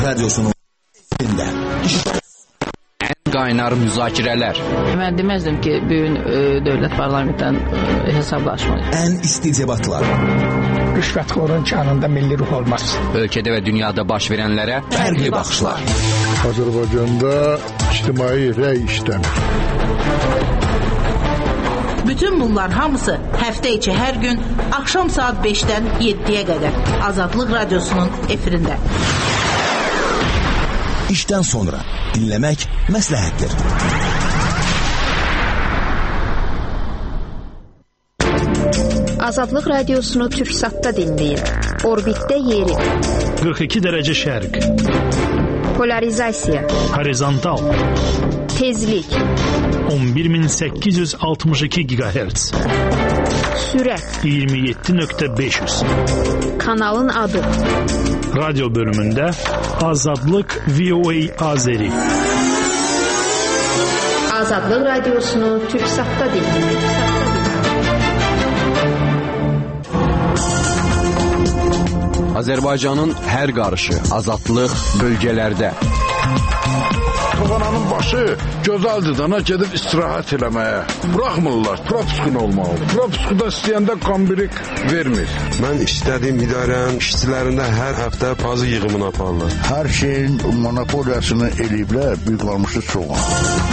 Radyosu'nun içinde. Qaynar müzakirələr. Mən deməzdim ki, bu gün dövlət parlamentdən hesablaşmalıyıq. Ən isti debatlar. Rüşvətxorun canında milli ruh olmaz. Ölkədə və dünyada baş verənlərə fərqli baxışlar. Azərbaycanda ictimai rəy işləmir. Bütün bunlar hamısı həftə içi hər gün axşam saat 5-dən 7-yə qədər Azadlıq Radyosu'nun efirində. İşdən sonra dinləmək məsləhətdir. Azadlıq Radiosunu Türksat'ta dinləyin. Orbitdə yeri. 42 dərəcə şərq. Polarizasiya. Horizontal. Tezlik. 11862 GHz. Sürət. 27.500. Kanalın adı. Radyo bölümündə Azadlıq VOA Azeri. Azadlıq Radiosunu Türksat'ta dinləyin. Azərbaycanın hər qarışı, azadlıq bölgələrdə. Toğananın başı gözəldir dana gedib istirahət eləməyə. Buraxmırlar, propuskun olmalı. Propuskuda istəyəndə qambirik vermir. Mən istədiyim idarənin işçilərində hər həftə pazı yığımını aparırlar. Hər şeyin monopoliyasını eləyiblər, büyük qalmışı çoğun.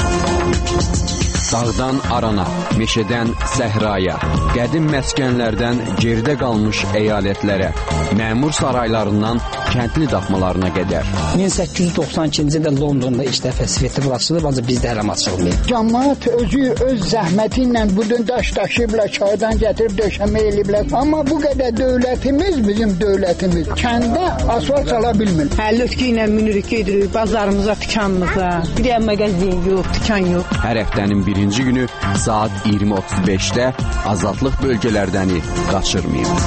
Dağdan arana, meşədən səhraya, qədim məskənlərdən geridə qalmış əyalətlərə, məmur saraylarından kəndli daxmalarına qədər. 1892-ci ildə Londonda ilk dəfə svetofor açılıb, ancaq bizdə hələm açılmayıb. Cəmaət özü öz zəhməti ilə budun daş daşıyıblar, çaydan gətirib döşəmə eləyiblər. Amma bu qədər dövlətimiz, bizim dövlətimiz kəndə asfalt sala bilmir. Həllötkü ilə minirik gedirik bazarımıza, dükanımıza. Bir yer mağazin yox, dükan yox. Hər həftənin birinci günü saat 20:35-də Azadlıq bölgələrdəni qaçırmayın.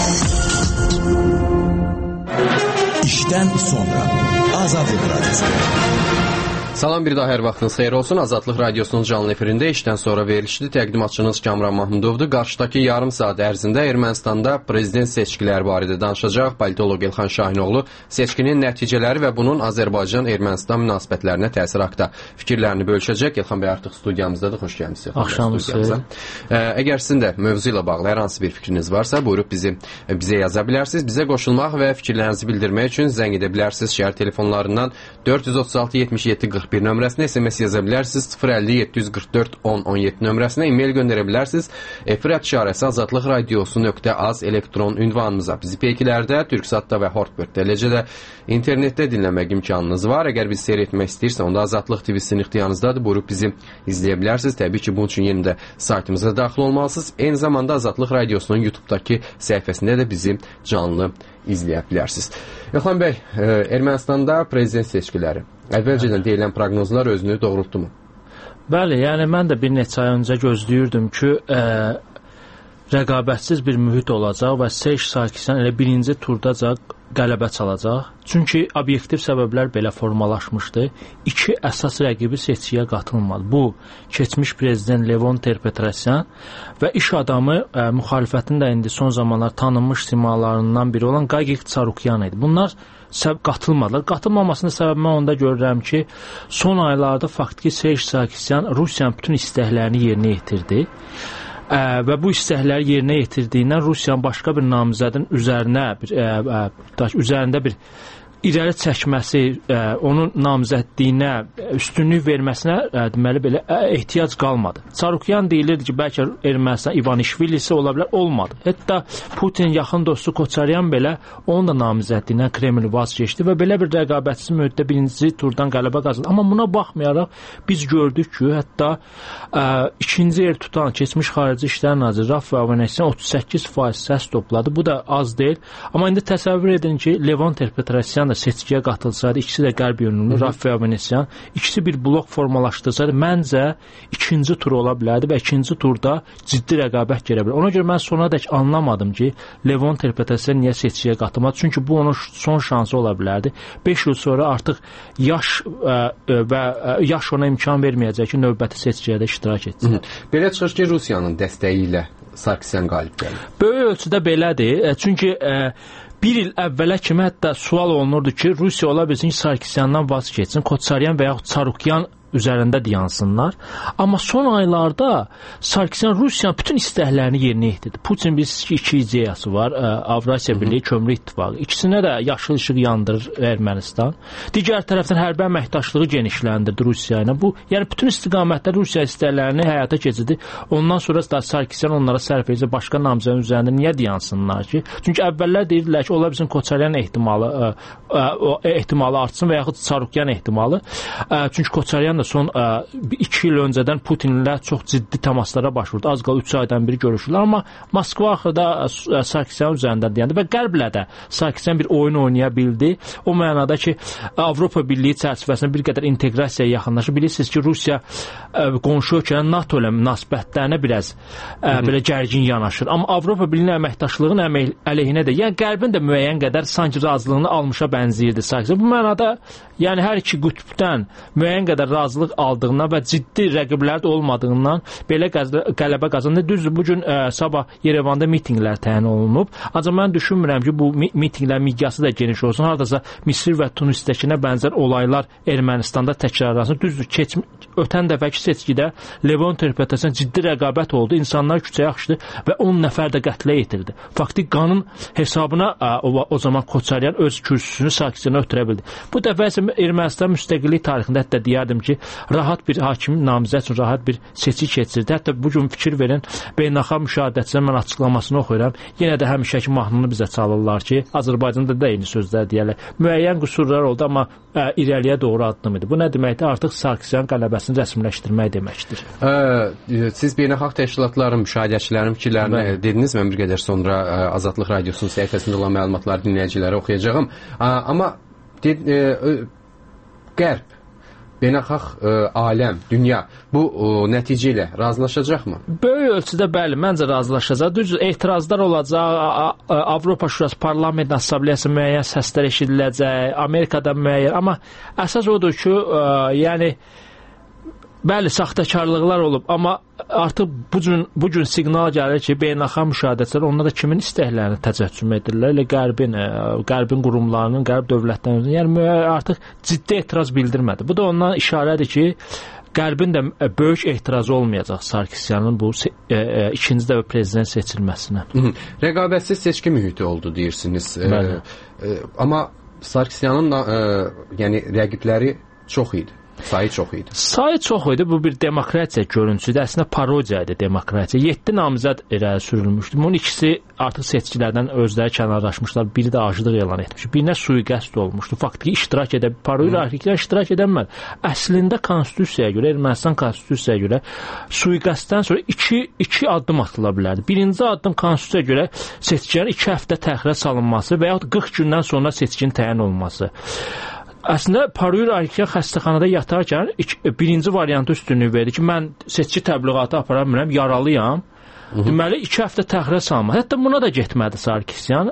İşdən sonra Azadlıq Radyosu. Salam, bir daha hər vaxtınız xeyir olsun. Azadlıq Radyosu'nun canlı efirində işdən sonra verilişli təqdimatçınız Kamran Mahmudovdur. Qarşıdakı yarım saat ərzində Ermənistanda prezident seçkiləri barədə danışacaq politoloq İlxan Şahinoğlu seçkinin nəticələri və bunun Azərbaycan-Ermənistan münasibətlərinə təsir haqqında fikirlərini bölüşəcək. İlxan bəy artıq studiyamızdadır. Xoş gəlmisiniz. Axşamınız. Əgər sizin də mövzu ilə bağlı hər hansı bir fikriniz varsa, buyurub bizə yaza bilərsiniz. Bizə qoşulmaq və fikirlərinizi bildirmək üçün zəng edə bilərsiniz. Şəhər telefonlarından 436 77 41 nömrəsinə SMS yaza bilərsiniz. 050 744 10 17 nömrəsinə e-mail göndərə bilərsiniz. efir@azadlıqradiosu.az radiosu.az elektron ünvanımıza. Bizi peykilərdə, Türksatda və Hortbird eləcə də internetdə dinləmək imkanınız var. Əgər bizi seyr etmək istəyirsə, onda Azadlıq TV-sinin ixtiyarınızdadır. Buyurub bizi izləyə bilərsiniz. Təbii ki, bunun üçün yeni də saytımıza daxil olmalısınız. Eyni zamanda Azadlıq Radiosu'nun YouTube-dakı səhifəsində də bizi canlı izləyə bilərsiniz. İlxan bəy, Ermənistanda prezident seçkiləri. Əvvəlcədən deyilən proqnozlar özünü doğrultdu mu? Bəli, yəni mən də bir neçə ay öncə gözləyirdim ki, rəqabətsiz bir mühit olacaq və Serj Sarkisyan elə birinci turdaca qələbə çalacaq. Çünki obyektiv səbəblər belə formalaşmışdı. İki əsas rəqibi seçkiyə qatılmadı. Bu, keçmiş prezident Levon Ter-Petrosyan və iş adamı, müxalifətin də indi son zamanlar tanınmış simalarından biri olan Qaqik Çarukyan idi. Bunlar qatılmadılar. Qatılmamasının səbəbi mən onda görürəm ki, son aylarda faktiki Serj Sarkisyan Rusiyanın bütün istəklərini yerinə yetirdi. Və bu istəkləri yerinə yetirdiyindən Rusiyanın başqa bir namizədin üzərində bir irəli çəkməsi, onun namizədliyinə üstünlük verməsinə deməli belə ehtiyac qalmadı. Çarukyan deyilirdi ki, bəlkə Ermənistan İvanişvilisi ola bilər, olmadı. Hətta Putin yaxın dostu Koçaryan belə onun da namizədliyindən Kreml vaz keçdi və belə bir rəqabətsiz müddətdə birinci turdan qələbə qazandı. Amma buna baxmayaraq biz gördük ki, hətta ikinci yer tutan keçmiş Xarici İşlər Naziri Rafael Avanesyan 38% səs topladı. Bu da az deyil. Amma indi təsəvvür edin ki, Levon Ter-Petrosyan da seçkiyə qatılsaydı, ikisi də qərb yönümlü, Rafael Avanesyan, ikisi bir blok formalaşdırsaydı, məncə ikinci tur ola bilərdi və ikinci turda ciddi rəqabət gələ bilər. Ona görə mən sona dək anlamadım ki, Levon Ter-Petrosyan niyə seçkiyə qatılmadı? Çünki bu onun son şansı ola bilərdi. 5 il sonra artıq yaş ona imkan verməyəcək ki, növbəti seçkiyə də iştirak etsin. Belə çıxır ki, Rusiyanın dəstəyi ilə Sarkisyan qalib gəlir. Böyük ölçüdə belədir. Çünki bir il əvvələ kimi hətta sual olunurdu ki, Rusiya ola bilsin ki, Sarkisyandan vaz keçsin, Koçaryan və yaxud Sarukyan üzərində dayansınlar. Amma son aylarda Sarkisyan Rusiyanın bütün istəklərini yerinə yetirdi. Putin bilirsiniz ki, iki ideyası var. Avrasiya Birliyi, Kömür İttifaqı. İkisinə də yaşıl işıq yandırır Ermənistan. Digər tərəfdən hərbi əməkdaşlığı genişləndirdi Rusiya ilə. Bu, yəni bütün istiqamətdə Rusiya istəklərini həyata keçirdi. Ondan sonra da Sarkisyan onlara sərf edəcək başqa namizədin üzərində niyə dayansınlar ki? Çünki əvvəllər deyirdilər ki, ola bilsin Koçaryan ehtimalı artsın və yaxud Sarukyan ehtimalı. Çünki Koçaryan da son 2 il öncədən Putinlə çox ciddi təmaslara başvurdu. Az qala 3 aydan biri görüşürlər, amma Moskva axırda Sarkisyan üzərində deyəndi və Qərblə də Sarkisyan bir oyun oynaya bildi. O mənada ki, Avropa Birliyi çərçivəsində bir qədər inteqrasiyaya yaxınlaşır. Bilirsiniz ki, Rusiya qonşu ölkənin NATO ilə münasibətlərinə biraz belə gərgin yanaşır. Amma Avropa Birliyinin əməkdaşlığının əleyhinədir. Yəni Qərbin də müəyyən qədər sanki razılığını almışa bənzəyirdi Sarkisyan. Bu mənada yəni hər iki qütbdən müəyyən qədər razılıq aldığından və ciddi rəqiblər də olmadığından belə qələbə qazandı. Düzdür, bu gün sabah Yerevanda mitinqlər təyin olunub. Ancaq mən düşünmürəm ki, bu mitinqlər miqyası da geniş olsun. Hardasa Misir və Tunisdəkinə bənzər olaylar Ermənistanda təkrarlansın. Düzdür, ötən dəfəki seçkidə Levon interpretasiyasına ciddi rəqabət oldu. İnsanlar küçəyə axışdı və 10 nəfər də qətlə yetirdi. Faktik qanın hesabına o zaman Koçaryan öz kürsüsünü Sarkisyana ötürə bildi. Bu dəfə Ermənistan müstəqillik tarixində hətta deyərdim ki, rahat bir hakim namizəd üçün rahat bir seçki keçirdi. Hətta bu gün fikir verin, beynəlxalq müşahidəçilərin mən açıqlamasını oxuyuram. Yenə də həmişəki mahnını bizə çalırlar ki, Azərbaycanda da eyni sözlər deyərlər. Müəyyən qüsurlar oldu, amma irəliyə doğru addım idi. Bu nə deməkdir? Artıq Sarkisyan qələbəsini rəsmiləşdirmək deməkdir. Siz beynəlxalq təşkilatların, müşahidəçilərin fikirlərini dediniz. Mən bir qədər sonra Azadlıq Radiosunun səhifəsində olan məlumatları dinləyicilərə oxuyacağım. Amma Qərb, beynəlxalq aləm, dünya bu nəticə ilə razılaşacaqmı? Böyük ölçüdə bəli, məncə razılaşacaq. Düzdür, etirazlar olacaq, Avropa Şurası Parlament Assambleyası müəyyən səslər eşidiləcək, Amerikada müəyyən, amma əsas odur ki, yəni bəli, saxtakarlıqlar olub, amma artıq bu gün siqnal gəlir ki, beynəlxalq müşahidəçilər onlar da kimin istəklərini təcəccüm edirlər, elə Qərbin qurumlarının, Qərb dövlətlərinin, yəni artıq ciddi etiraz bildirmədi. Bu da ondan işarədir ki, Qərbin də böyük etirazı olmayacaq Sarkisyanın bu ikinci dəfə prezident seçilməsinə. Rəqabətsiz seçki mühiti oldu deyirsiniz. Amma Sarkisyanın yəni rəqibləri çox idi. Sayı çox idi. Sayı çox idi. Bu bir demokratiya görüntüsüdür. Əslində parodiya idi demokratiya. 7 namizəd irəli sürülmüşdü. Bunun ikisi artıq seçkilərdən özləri kənarlaşmışlar. Biri də aclıq elan etmiş. Birinə sui-qəsd olmuşdu. Faktiki iştirak edə, parodiya iştirak edənmir. Əslində konstitusiyaya görə, Ermənistan konstitusiyaya görə sui-qəsddən sonra iki addım atıla bilərdi. Birinci addım konstitusiyaya görə seçkilərin 2 həftə təxirə salınması və yaxud 40 gündən sonra seçkin təyin olunması. Əslində, Parur Arkiya xəstəxanada yatarkən birinci variantı üstünlük verdi ki, mən seçki təbliğatı apara bilmirəm, yaralıyam. Deməli, 2 həftə təxirə salma. Hətta buna da getmədi Sarkisyan.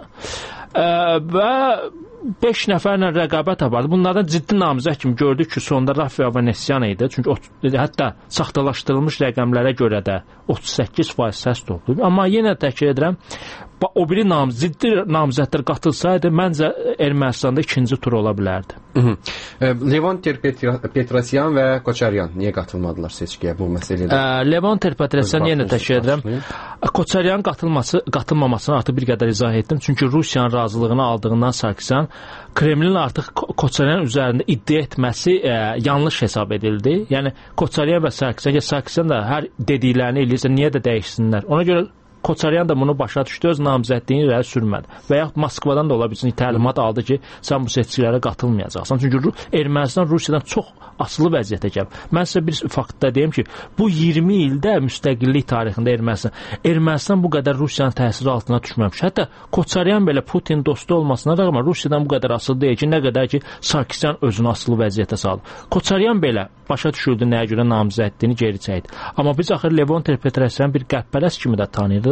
Və 5 nəfərlə rəqabət apardı. Bunlardan ciddi namizəd kimi gördük ki, sonda Rafael Vanessian idi. Çünki hətta saxtalaşdırılmış rəqəmlərə görə də 38% səs toplayıb. Amma yenə təkrar edirəm, o biri ciddi namizədlər qatılsaydı, məncə Ermənistanda ikinci tur ola bilərdi. Levon Petrosyan və Koçaryan niyə qatılmadılar seçkiyə bu məsələdə? Levon Petrosyan yenə təkrar edirəm. Koçaryan qatılmamasını artıq bir qədər izah etdim. Çünki Rusiyanın razılığını aldığından Sarkisyan Kremlin artıq Koçaryan üzərində iddia etməsi yanlış hesab edildi. Yəni Koçaryan və Sarkisyan da hər dediklərini eləyirsə, niyə də dəyişsinlər? Ona görə Koçaryan da bunu başa düşdü, öz namizədliyini irəli sürmədi. Və yaxud Moskvadan da ola bilsin təlimat aldı ki, sən bu seçkilərə qatılmayacaqsan. Çünki Ermənistan Rusiyadan çox asılı vəziyyətə gəlib. Mən sizə bir faktda deyim ki, bu 20 ildə müstəqillik tarixində Ermənistan bu qədər Rusiyanın təsiri altına düşməmiş. Hətta Koçaryan belə Putin dostu olmasına rəğmən Rusiyadan bu qədər asılı deyil ki, nə qədər ki, Sarkisyan özünü asılı vəziyyətə saldı. Koçaryan belə başa düşüldü nəyə görə namizədliyini geri çəkdi. Amma biz axır Levon Petrosyan bir qərbpərəst kimi də tanıyırıq.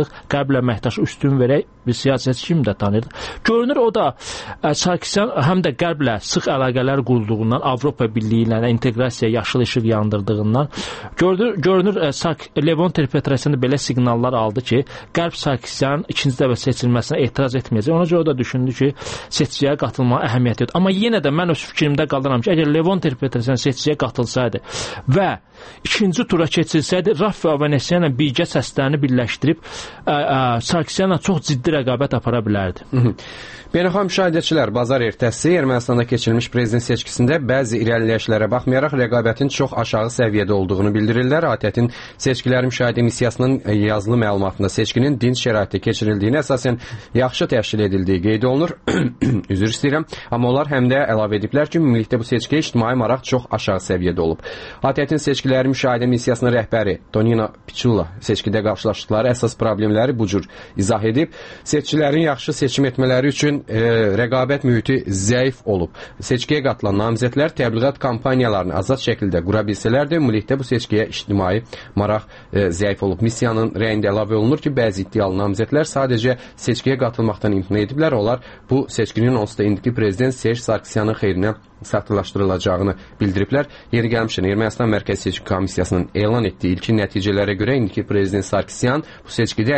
saxtalaşdırırıq, qərblə əməkdaşı üstün verək, bir siyasətçi kimi də tanıyırdıq. Görünür o da Sarkisyan həm də qərblə sıx əlaqələr qurduğundan, Avropa Birliyi ilə inteqrasiya yaşıl işıq yandırdığından görünür Levon Ter-Petrosyan belə siqnallar aldı ki, Qərb Sarkisyanın ikinci dəfə seçilməsinə etiraz etməyəcək. Ona görə o da düşündü ki, seçkiyə qatılmağa əhəmiyyət yoxdur. Amma yenə də mən öz fikrimdə qalıram ki, əgər Levon Ter-Petrosyan seçkiyə qatılsaydı və ikinci tura keçilsəydi, Raffi Hovhannisyanla birgə səslərini birləşdirib Sarkisyanla çox ciddi rəqabət apara bilərdi. Beynəlxalq müşahidəçilər bazar ertəsi Ermənistanda keçirilmiş prezident seçkisində bəzi irəliləyişlərə baxmayaraq rəqabətin çox aşağı səviyyədə olduğunu bildirirlər. ATƏT-in seçkiləri müşahidə missiyasının yazılı məlumatında seçkinin dinc şəraitdə keçirildiyini, əsasən yaxşı təşkil edildiyi qeyd olunur. Üzr istəyirəm. Amma onlar həm də əlavə ediblər ki, ümumilikdə bu seçkiyə ictimai maraq çox aşağı səviyyədə olub. ATƏT-in seçkiləri müşahidə missiyasının rəhbəri Tonino Pichula seçkidə qarşılaşdıqları əsas problemləri bu cür izah edib. Seçkilərin yaxşı seçim etmələri üçün rəqabət mühiti zəif olub. Seçkiyə qatılan namizədlər təbliğat kampaniyalarını azad şəkildə qura bilsələr də, ümumilikdə bu seçkiyə ictimai maraq zəif olub. Missiyanın rəyində əlavə olunur ki, bəzi iddialı namizədlər sadəcə seçkiyə qatılmaqdan imtina ediblər. Onlar bu seçkinin onsuz da indiki prezident Serj Sarkisyanın xeyrinə saxtalaşdırılacağını bildiriblər. Yeri gəlmişdən Ermənistan Mərkəzi Seçki Komissiyasının elan etdiyi ilkin nəticələrə görə indiki prezident Sarkisyan bu seçkidə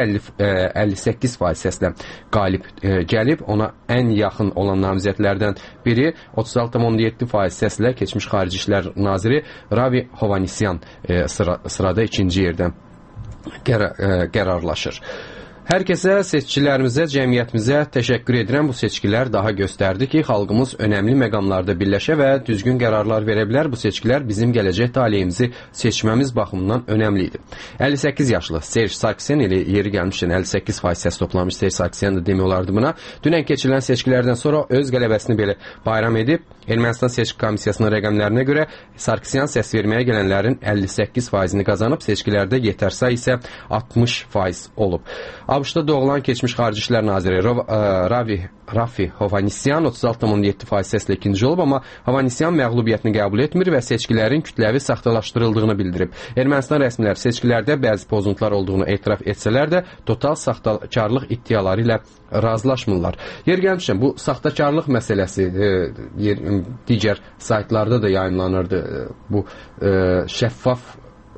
58% səslə qalib gəlib. Ona ən yaxın olan namizədlərdən biri 36,7% səslə keçmiş Xarici İşlər Naziri Ravi Hovhannisyan sırada ikinci yerdən qərarlaşır. Hər kəsə, seçkilərimizə, cəmiyyətimizə təşəkkür edirəm. Bu seçkilər daha göstərdi ki, xalqımız önəmli məqamlarda birləşə və düzgün qərarlar verə bilər. Bu seçkilər bizim gələcək taleyimizi seçməmiz baxımından önəmli idi. 58 yaşlı Serj Sarkisyan ilə yeri gəlmişdən 58% səs toplamış Serj Sarkisyan da demək olardı buna. Dünən keçirilən seçkilərdən sonra öz qələbəsini belə bayram edib. Ermənistan Seçki Komissiyasının rəqəmlərinə görə Sarkisyan səs verməyə gələnlərin 58%-ni qazanıb, seçkilərdə yetərsə isə 60% olub. ABŞ-da doğulan keçmiş Xarici İşlər Naziri Raffi Hovhannisyan 36,7% səslə ikinci olub, amma Hovhannisyan məğlubiyyətini qəbul etmir və seçkilərin kütləvi saxtalaşdırıldığını bildirib. Ermənistan rəsmilər seçkilərdə bəzi pozuntular olduğunu etiraf etsələr də total saxtakarlıq iddiaları ilə razılaşmırlar. Yer gəlmişəm, bu saxtakarlıq məsələsi digər saytlarda da yayımlanırdı. Bu şəffaf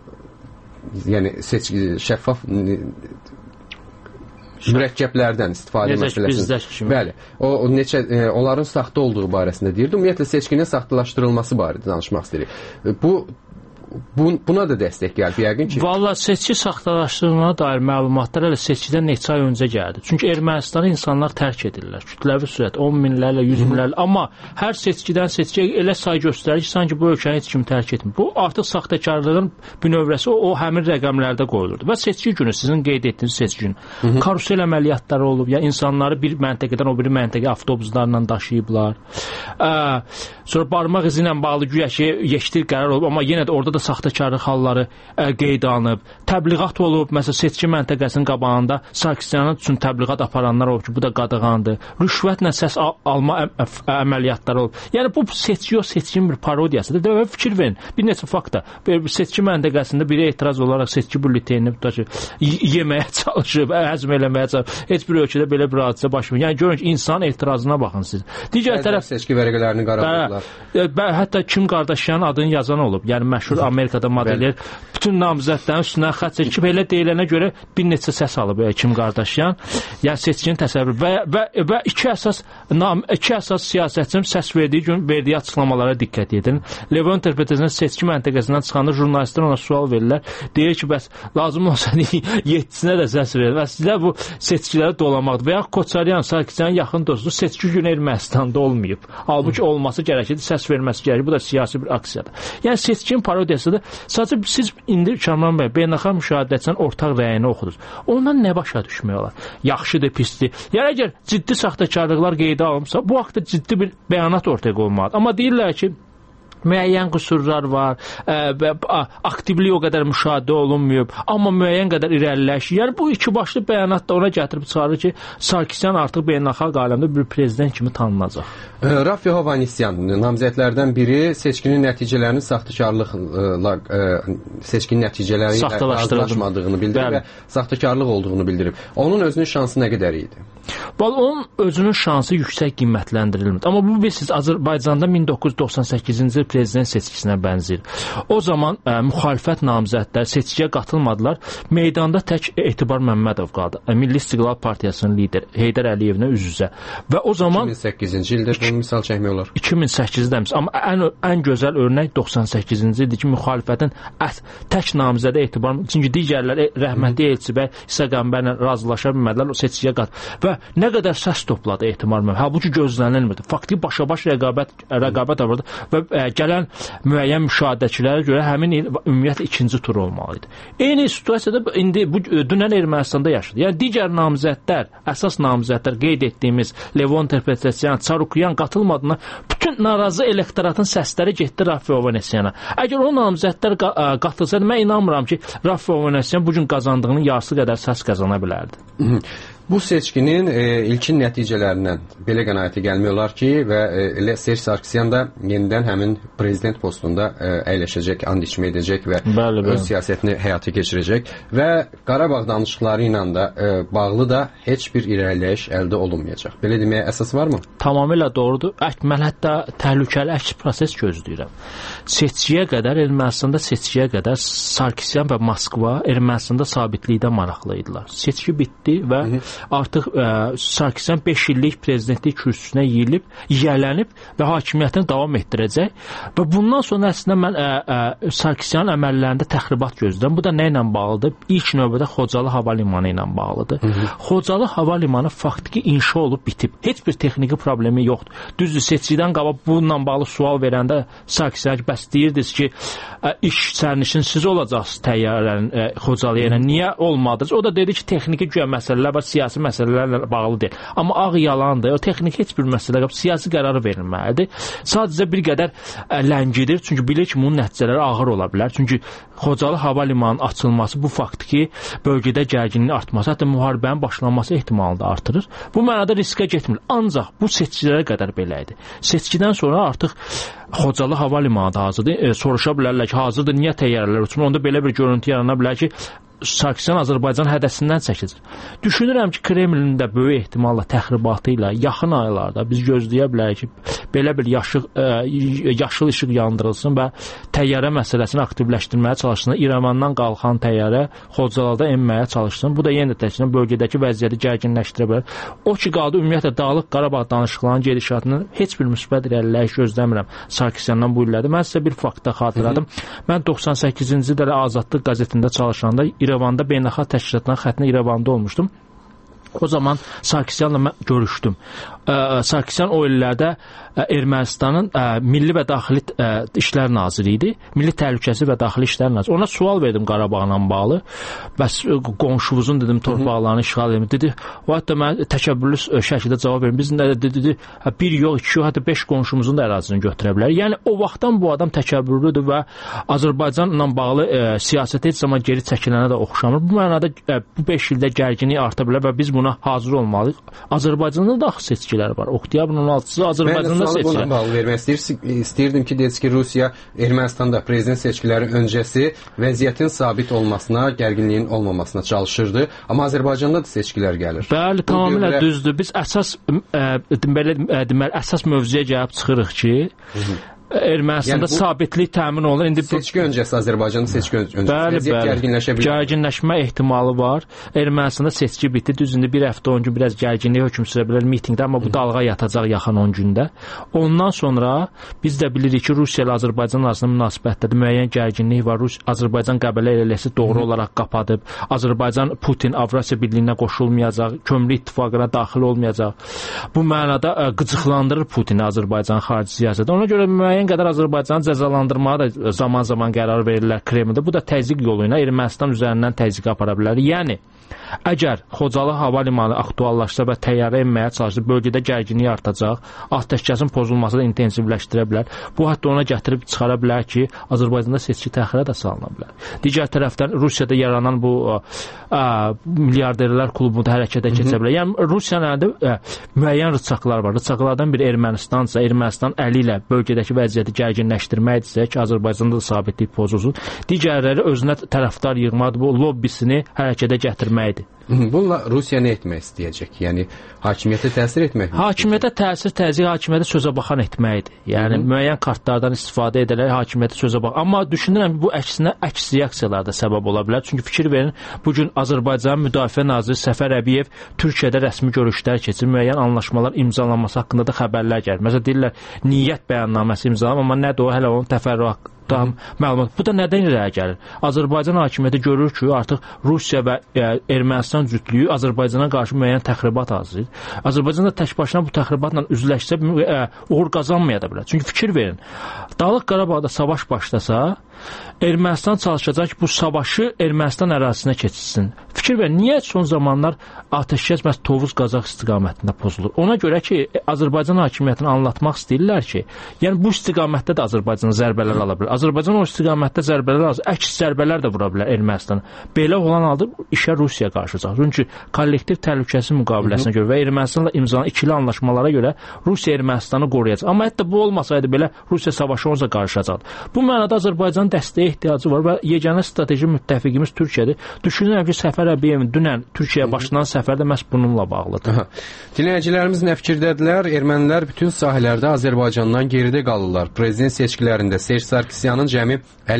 mürəkkəblərdən istifadə məsələsində. Bəli. O neçə onların saxta olduğu barəsində deyirdi. Ümumiyyətlə seçkinin saxtalaşdırılması barədə danışmaq istəyirik. Buna da dəstək gəldi yəqin ki. Vallahi seçki saxtalaşdırılmaya dair məlumatlar hələ seçkidən neçə ay öncə gəldi. Çünki Ermənistanı insanlar tərk edirlər. Kütləvi sürət 10 minlərlə, 100 minlərlə, amma hər seçkidən seçkiyə elə say göstərir ki, sanki bu ölkəni heç kim tərk etmir. Bu artıq saxtakarlığın bünövrəsi o həmin rəqəmlərdə qoyulurdu. Və seçki günü, sizin qeyd etdiyiniz seçki günü, karusel əməliyyatları olub, ya insanları bir məntəqədən o biri məntəqəyə avtobuslarla daşıyıblar. Sonra barmaq izi ilə bağlı güya ki, yekdil qərar olub, amma yenə də orada da saxtakarlıq halları qeydə alınıb. Təbliğat olub, məsələn, seçki məntəqəsinin qabağında Sarkisyanın üçün təbliğat aparanlar olub ki, bu da qadağandır. Rüşvətlə səs alma əməliyyatları olub. Yəni bu seçkinin bir parodiyasıdır. Və fikir verin, bir neçə fakta. Seçki məntəqəsində biri etiraz olaraq seçki bülletenini yeməyə çalışıb, həzm eləməyə çalışıb. Heç bir ölkədə belə bir hadisə baş verir. Yəni görün ki, insan etirazına baxın siz. Digər tərəf seçki vərəqələrini qaraladılar. Hətta Kim Kardashianın adını yazan olub. Yəni məşhur Amerikada modeller bütün namizədlərin üstündən xətt çəkib elə deyilənə görə bir neçə səs alıb Kim Kardashian. Yəni seçkinin təsəvvürü və iki əsas siyasətçinin səs verdiyi gün verdiyi açıqlamalara diqqət edin. Levon Ter-Petrosyan seçki məntəqəsindən çıxanda jurnalistlər ona sual verirlər. Deyir ki, bəs lazım olsa 7-sinə də səs verir. Və sizə bu seçkiləri dolamaqdır. Və ya Koçaryan, Sarkisyanın yaxın dostu seçki günü Ermənistanda olmayıb. Halbuki olması gərəkir, səs verməsi gərəkir. Bu da siyasi bir aksiyadır. Yəni seçkinin parodiyasıdır. Sadəcə siz indi Kamran bəy beynəlxalq müşahidəçinin ortaq rəyini oxudunuz. Ondan nə başa düşmək olar? Yaxşıdır, pisdir. Yəni əgər ciddi saxtakarlıqlar qeydə alınmışsa, bu haqda ciddi bir bəyanat ortaya qoyulmalıdır. Amma deyirlər ki, müəyyən qüsurlar var, aktivlik o qədər müşahidə olunmuyub, amma müəyyən qədər irəliləyiş. Yəni bu iki başlı bəyanat da ona gətirib çıxarır ki, Sarkisyan artıq beynəlxalq aləmdə bir prezident kimi tanınacaq. Rafael Hovhannisyan namizədlərdən biri seçkinin nəticələrini saxtakarlıqla seçkinin nəticələri razılaşmadığını bildirib və saxtakarlıq olduğunu bildirib. Onun özünün şansı nə qədər idi? Onun özünün şansı yüksək qiymətləndirilmir. Amma bu bilirsiniz Azərbaycanda 1998-ci il prezident seçkisinə bənzəyir. O zaman müxalifət namizədləri seçkiyə qatılmadılar. Meydanda tək Etibar Məmmədov qaldı. Milli İstiqlal Partiyasının lideri Heydər Əliyevlə üz-üzə. Və o zaman 2008-ci ildə bunu misal çəkmək olar. 2008-də amma ən gözəl örnək 98-ci ildir ki, müxalifətin tək namizədə Etibar, çünki digərləri rəhmətli Elçibəy İsa Qəmbərlə razılaşa bilmədilər, o seçkiyə qatıldı. Və nə qədər səs topladı Etibar Məmmədov. Halbuki gözlənilmirdi. Faktiki başa-baş rəqabət vardı və gələn müəyyən müşahidəçilərə görə həmin il ümumiyyətlə ikinci tur olmalı idi. Eyni situasiyada indi bu dünən Ermənistanda yaşadı. Yəni digər namizədlər, əsas namizədlər qeyd etdiyimiz Levon Terpetrosyan, Çarukyan qatılmadığına bütün narazı elektoratın səsləri getdi Rafael Hovhannisyana. Əgər o namizədlər qatılsaydı, mən inanmıram ki, Rafael Hovhannisyan bu gün qazandığının yarısı qədər səs qazana bilərdi. Bu seçkinin ilkin nəticələrindən belə qənaətə gəlmək olar ki, və Serj Sarkisyan da yenidən həmin prezident postunda əyləşəcək, and içmə edəcək və öz siyasətini həyata keçirəcək və Qarabağ danışıqları ilə də bağlı da heç bir irəliləyiş əldə olunmayacaq. Belə deməyə əsas varmı? Tamamilə doğrudur. Mən hətta təhlükəli əks proses gözləyirəm. Seçkiyə qədər, Ermənistanda seçkiyə qədər Sarkisyan və Moskva Ermənistanda sabitlikdə maraqlı idilər. Seçki bitdi və artıq Sarkisyan 5 illik prezidentlik kürsüsünə yiyələnib və hakimiyyətini davam etdirəcək və bundan sonra əslində mən Sarkisyanın əməllərində təxribat gözləyirəm. Bu da nə ilə bağlıdır? İlk növbədə Xocalı hava limanı ilə bağlıdır. Xocalı hava limanı faktiki inşa olub bitib. Heç bir texniki problemi yoxdur. Düzdür, seçkidən qabaq bununla bağlı sual verəndə Sarkisyan bəs deyirdiniz ki, iş sərnişin siz olacaqsınız təyyarələrin Xocalıya ilə. Niyə olmadınız? O da dedi ki, texniki güya məsələlər var, siyasi məsələlərlə bağlı deyil. Amma ağ yalandır. O texnik heç bir məsələ yox. Siyasi qərarı verilməlidir. Sadəcə bir qədər ləngidir. Çünki bilir ki, bunun nəticələri ağır ola bilər. Çünki Xocalı hava limanının açılması bu faktiki bölgədə gərginliyin artması, hətta müharibənin başlanması ehtimalını da artırır. Bu mənada riskə getmir. Ancaq bu seçkilərə qədər belə idi. Seçkidən sonra artıq Xocalı hava limanı da hazırdır. Soruşa bilərlər ki, hazırdır, niyə təyyarələr uçmur? Onda belə bir görüntü yarana bilər ki, Sarkisyan Azərbaycan hədəsindən çəkəcək. Düşünürəm ki, Kremlin də böyük ehtimalla təxribatı ilə yaxın aylarda biz gözləyə bilərik ki, belə bir yaşıl işıq yandırılsın və təyyarə məsələsini aktivləşdirməyə çalışsın. İrəvandan qalxan təyyarə Xocalıda enməyə çalışsın. Bu da yenə də təkcə bölgədəki vəziyyəti gərginləşdirə bilər. O ki qaldı ümumiyyətlə Dağlıq Qarabağ danışıqlarının gedişatının heç bir müsbət irəliləyiş gözləmirəm Sarkisyandan bu illərdə. Mən sizə bir faktda xatırladım. Mən 98-ci ildə Azadlıq qəzetində çalışanda İrəvanda beynəlxalq təşkilatların xəttinə İrəvanda olmuşdum. O zaman Sarkisyanla mən görüşdüm. Sarkisyan o illərdə Ermənistanın Milli və Daxili İşlər Naziri idi. Milli Təhlükəsizlik və Daxili İşlər Naziri. Ona sual verdim Qarabağla bağlı. Bəs qonşumuzun dedim torpaqlarını işğal edin. Dedi, o hətta mən təkəbbürlü şəkildə cavab verim. Biz nə dedi, bir yox, iki yox, hətta 5 qonşumuzun da ərazisini götürə bilər. Yəni o vaxtdan bu adam təkəbbürlüdür və Azərbaycanla bağlı siyasət heç zaman geri çəkilənə də oxşamır. Bu mənada bu 5 ildə gərginlik arta bilər və biz buna hazır olmalıyıq. Azərbaycanda da axı seçkilər var. Oktyabrın 16-sı Azərbaycanda seçkilər. Mən bağlı vermək istəyirdim ki, deyəcək ki, Rusiya Ermənistanda prezident seçkiləri öncəsi vəziyyətin sabit olmasına, gərginliyin olmamasına çalışırdı. Amma Azərbaycanda da seçkilər gəlir. Bəli, tamamilə düzdür. Biz əsas deməli əsas mövzuya gəlib çıxırıq ki, Ermənistanda sabitlik təmin olunur. İndi seçki öncəsi Azərbaycanda seçki öncəsi vəziyyət gərginləşə bilər. Gərginləşmə ehtimalı var. Ermənistanda seçki bitdi. Düzündə bir həftə 10 gün biraz gərginlik hökm sürə bilər mitinqdə, amma bu dalğa yatacaq yaxın 10 gündə. Ondan sonra biz də bilirik ki, Rusiya ilə Azərbaycan arasında münasibətdə müəyyən gərginlik var. Azərbaycan Qəbələ əleyhsi doğru olaraq qapadıb. Azərbaycan Putin Avrasiya Birliyinə qoşulmayacaq, kömürlü ittifaqına daxil olmayacaq. Bu mənada qıcıqlandırır Putini Azərbaycan xarici siyasəti. Ona görə müəyyən müəyyən qədər Azərbaycanı cəzalandırmağa da zaman-zaman qərar verirlər Kremldə. Bu da təzyiq yolu ilə Ermənistan üzərindən təzyiq apara bilər. Yəni əgər Xocalı hava limanı aktuallaşsa və təyyarə enməyə çalışsa, bölgədə gərginlik artacaq, atəşkəsin pozulması da intensivləşdirə bilər. Bu hətta ona gətirib çıxara bilər ki, Azərbaycanda seçki təxirə də salına bilər. Digər tərəfdən Rusiyada yaranan bu milyarderlər klubu da hərəkətə keçə bilər. Yəni Rusiyanın müəyyən rıçaqlar var. Rıçaqlardan biri Ermənistansa, Ermənistan əli ilə bölgədəki vəziyyəti gərginləşdirməkdirsə ki, Azərbaycanda da sabitlik pozulsun. Digərləri özünə tərəfdar yığmadır, bu lobbisini hərəkətə gətirməkdir. Bununla Rusiya nə etmək istəyəcək? Yəni hakimiyyətə təsir etmək? Hakimiyyətə təsir, təzyiq hakimiyyətə sözə baxan etməkdir. Yəni müəyyən kartlardan istifadə edərək hakimiyyətə sözə bax. Amma düşünürəm ki, bu əksinə əks reaksiyalar da səbəb ola bilər. Çünki fikir verin, bu gün Azərbaycan Müdafiə naziri Səfər Əbiyev Türkiyədə rəsmi görüşlər keçir, müəyyən anlaşmalar imzalanması haqqında da xəbərlər gəlir. Məsələn deyirlər, niyyət bəyannaməsi imzalanır, amma nədir o, hələ onun təfərrüatı məlumat. Bu da nədən irəli gəlir? Azərbaycan hakimiyyəti görür ki, artıq Rusiya və Ermənistan cütlüyü Azərbaycana qarşı müəyyən təxribat hazırlayır. Azərbaycan da tək başına bu təxribatla üzləşsə uğur qazanmaya da bilər. Çünki fikir verin, Dağlıq Qarabağda savaş başlasa, Ermənistan çalışacaq ki, bu savaşı Ermənistan ərazisinə keçsin. Fikir verin, niyə son zamanlar atəşkəs məhz Tovuz-Qazax istiqamətində pozulur? Ona görə ki, Azərbaycan hakimiyyətini anlatmaq istəyirlər ki, yəni bu istiqamətdə də Azərbaycan zərbələr ala bilər. Azərbaycan o istiqamətdə zərbələr alır, əks zərbələr də vura bilər Ermənistana. Belə olan halda işə Rusiya qarşıcaq. Çünki kollektiv təhlükəsizlik müqaviləsinə görə və Ermənistanla imzalanan ikili anlaşmalara görə Rusiya Ermənistanı qoruyacaq. Amma hətta bu olmasaydı belə Rusiya savaşı onca qarşılayacaqdı. Bu mənada Azərbaycanın dəstəyə ehtiyacı var və yeganə strateji müttəfiqimiz Türkiyədir. Düşünürəm ki, Səfər Əbiyevin dünən Türkiyəyə başlanan səfər də məhz bununla bağlıdır. Dinləyicilərimiz nə fikirdədirlər? Ermənilər bütün sahələrdə Azərbaycandan geridə qalırlar. Prezident seçkilərində Serj Sarkisyanın cəmi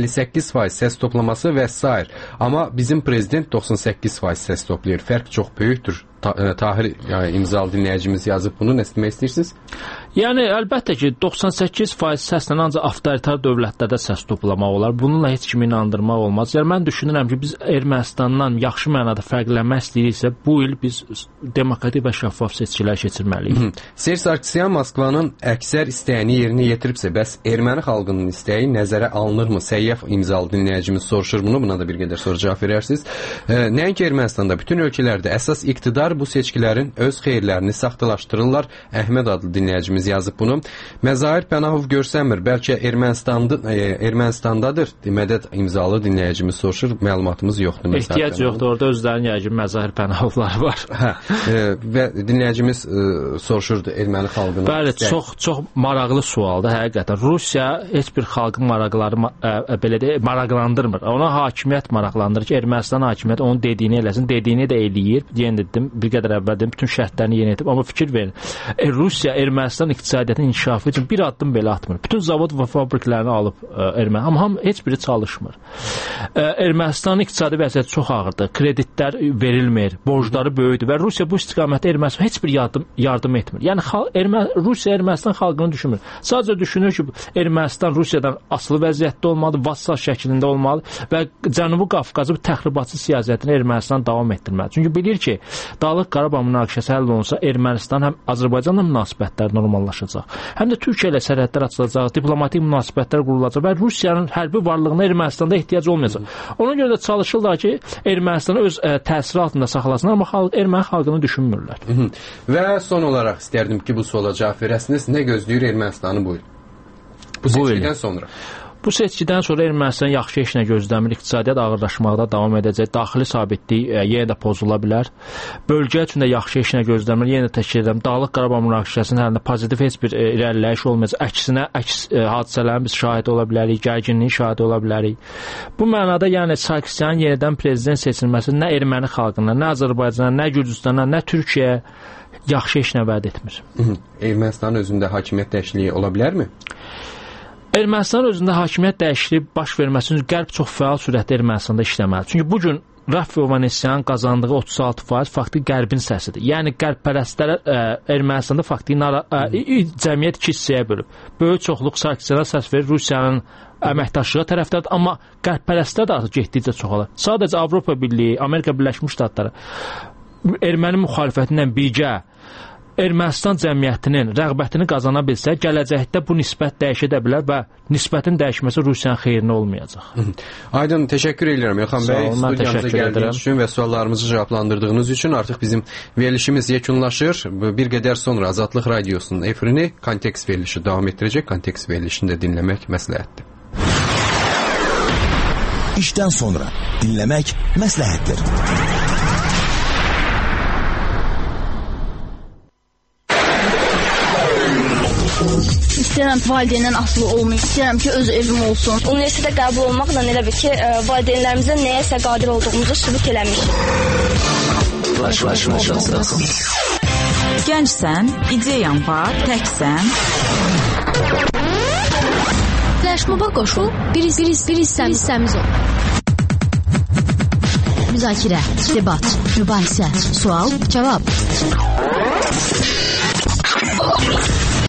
58% səs toplaması və s. Amma bizim prezident 98% səs toplayır. Fərq çox böyükdür. Tahir imzalı dinləyicimiz yazıb bunu. Nə demək istəyirsiniz? Yəni, əlbəttə ki, 98% səslə ancaq avtoritar dövlətlərdə səs toplamaq olar. Bununla heç kimi inandırmaq olmaz. Yəni, mən düşünürəm ki, biz Ermənistandan yaxşı mənada fərqlənmək istəyiriksə, bu il biz demokratik və şəffaf seçkilər keçirməliyik. Serj Sarkisyan Moskvanın əksər istəyini yerinə yetiribsə, bəs erməni xalqının istəyi nəzərə alınırmı? Səyyaf imzalı dinləyicimiz soruşur bunu. Buna da bir qədər sonra cavab verərsiniz. Nəinki Ermənistanda, bütün ölkələrdə əsas iqtidar bu seçkilərin öz xeyirlərini saxtalaşdırırlar. Əhməd adlı dinləyicimiz yazıb bunu. Məzahir Pənahov görsənmir. Bəlkə Ermənistandadır. Mədəd imzalı dinləyicimiz soruşur. Məlumatımız yoxdur. Ehtiyac yoxdur. Orada özlərinin yəqin Məzahir Pənahovları var. Və dinləyicimiz soruşurdu erməni xalqını. Bəli, çox maraqlı sualdır həqiqətən. Rusiya heç bir xalqın maraqları belə deyək, maraqlandırmır. Ona hakimiyyət maraqlandırır ki, Ermənistan hakimiyyəti onun dediyini eləsin. Dediyini də eləyir. Yenə dedim, bir qədər əvvəl dedim, bütün şərtlərini yerinə yetirib. Amma fikir verin, Rusiya Ermənistan iqtisadiyyatının inkişafı üçün bir addım belə atmır. Bütün zavod və fabriklərini alıb Ermənistan, amma heç biri çalışmır. Ermənistanın iqtisadi vəziyyəti çox ağırdır. Kreditlər verilmir, borcları böyükdür və Rusiya bu istiqamətdə Ermənistan heç bir yardım etmir. Yəni Rusiya Ermənistan xalqını düşünmür. Sadəcə düşünür ki, Ermənistan Rusiyadan asılı vəziyyətdə olmalıdır, vassal şəklində olmalıdır və Cənubi Qafqazı təxribatçı siyasətini Ermənistan davam etdirməlidir. Çünki bilir ki, Dağlıq Qarabağ münaqişəsi həll olunsa, Ermənistan həm Azərbaycanla münasibətlər normallaşacaq, həm də Türkiyə ilə sərhədlər açılacaq, diplomatik münasibətlər qurulacaq və Rusiyanın hərbi varlığına Ermənistanda ehtiyac olmayacaq. Ona görə də çalışırlar ki, Ermənistanı öz təsiri altında saxlasınlar, amma erməni xalqını düşünmürlər. Və son olaraq istərdim ki, bu suala cavab verəsiniz. Nə gözləyir Ermənistanı bu il? Bu seçkidən sonra. Bu seçkidən sonra Ermənistan yaxşı işlə gözləmir, iqtisadiyyat ağırlaşmaqda davam edəcək, daxili sabitlik yenə də pozula bilər. Bölgə üçün də yaxşı işlə gözləmir, yenə də təkrar edirəm, Dağlıq Qarabağ münaqişəsinin həlində pozitiv heç bir irəliləyiş olmayacaq. Əksinə, əks hadisələrin biz şahid ola bilərik, gərginliyin şahid ola bilərik. Bu mənada yəni Sarkisyanın yenidən prezident seçilməsi nə erməni xalqına, nə Azərbaycana, nə Gürcüstana, nə Türkiyəyə yaxşı işlə vəd etmir. Ermənistanın özündə hakimiyyət dəyişikliyi ola bilərmi? Ermənistan özündə hakimiyyət dəyişikliyi baş verməsi üçün Qərb çox fəal sürətdə Ermənistanda işləməlidir. Çünki bu gün Rafi Ovanesyanın qazandığı 36% faktiki Qərbin səsidir. Yəni Qərbpərəstlər Ermənistanda faktiki cəmiyyət iki hissəyə bölüb. Böyük çoxluq Sarkisyana səs verir, Rusiyanın əməkdaşlığı tərəfdədir, amma Qərbpərəstlər də artıq getdikcə çoxalır. Sadəcə Avropa Birliyi, Amerika Birləşmiş Ştatları erməni müxalifəti ilə birgə Ermənistan cəmiyyətinin rəğbətini qazana bilsə, gələcəkdə bu nisbət dəyişə də bilər və nisbətin dəyişməsi Rusiyanın xeyrinə olmayacaq. Aydın, təşəkkür edirəm Elxan bəy. Studiyamıza gəldiyiniz üçün və suallarımızı cavablandırdığınız üçün artıq bizim verilişimiz yekunlaşır. Bir qədər sonra Azadlıq Radiosunun efrini Kontekst verilişi davam etdirəcək. Kontekst verilişini də dinləmək məsləhətdir. İşdən sonra dinləmək məsləhətdir. İstəyirəm valideyndən asılı olmayım. İstəyirəm ki, öz evim olsun. Universitetə qəbul olmaqla elə bir ki, valideynlərimizə nəyəsə qadir olduğumuzu sübut eləmişik. Gəncsən, ideyan var, təksən. Flashmoba qoşul, bir hissəmiz ol. Müzakirə, debat, mübahisə, sual, cavab.